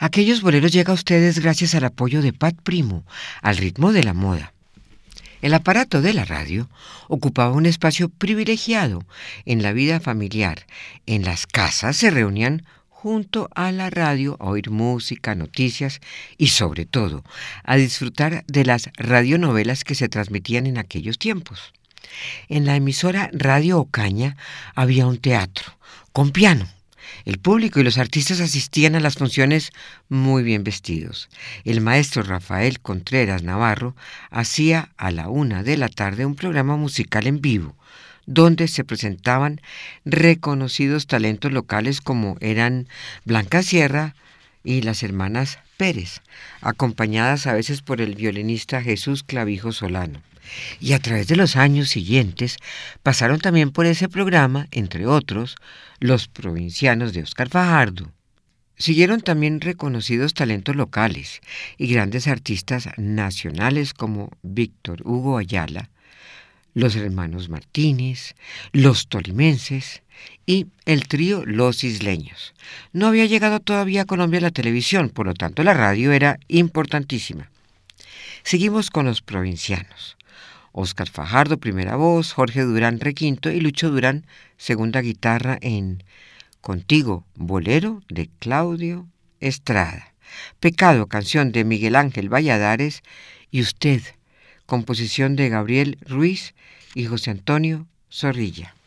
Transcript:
Aquellos boleros llega a ustedes gracias al apoyo de Pat Primo, al ritmo de la moda. El aparato de la radio ocupaba un espacio privilegiado en la vida familiar. En las casas se reunían junto a la radio a oír música, noticias y sobre todo a disfrutar de las radionovelas que se transmitían en aquellos tiempos. En la emisora Radio Ocaña había un teatro con piano. El público y los artistas asistían a las funciones muy bien vestidos. El maestro Rafael Contreras Navarro hacía a la 1 de la tarde un programa musical en vivo, donde se presentaban reconocidos talentos locales como eran Blanca Sierra y las hermanas Pérez, acompañadas a veces por el violinista Jesús Clavijo Solano. Y a través de los años siguientes pasaron también por ese programa, entre otros, los provincianos de Óscar Fajardo. Siguieron también reconocidos talentos locales y grandes artistas nacionales como Víctor Hugo Ayala, los hermanos Martínez, los tolimenses y el trío Los Isleños. No había llegado todavía a Colombia la televisión, por lo tanto la radio era importantísima. Seguimos con los provincianos. Óscar Fajardo, primera voz, Jorge Durán, requinto y Lucho Durán, segunda guitarra en Contigo, bolero de Claudio Estrada. Pecado, canción de Miguel Ángel Valladares y Usted, composición de Gabriel Ruiz y José Antonio Zorrilla.